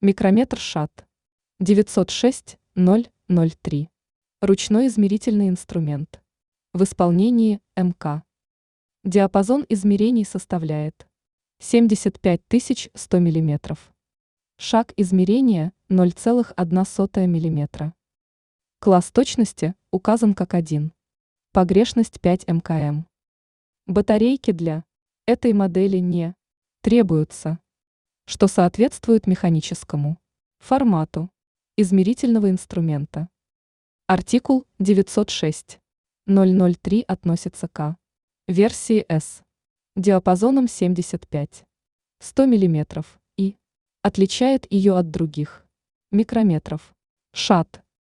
Микрометр ШАТ 906-003. Ручной измерительный инструмент. В исполнении МК. Диапазон измерений составляет 75 100 мм. Шаг измерения 0,1 мм. Класс точности указан как 1. Погрешность 5 мкм. Батарейки для этой модели не требуются, что соответствует механическому формату измерительного инструмента. Артикул 906-003 относится к версии S диапазоном 75 100 мм и отличает ее от других микрометров ШАТ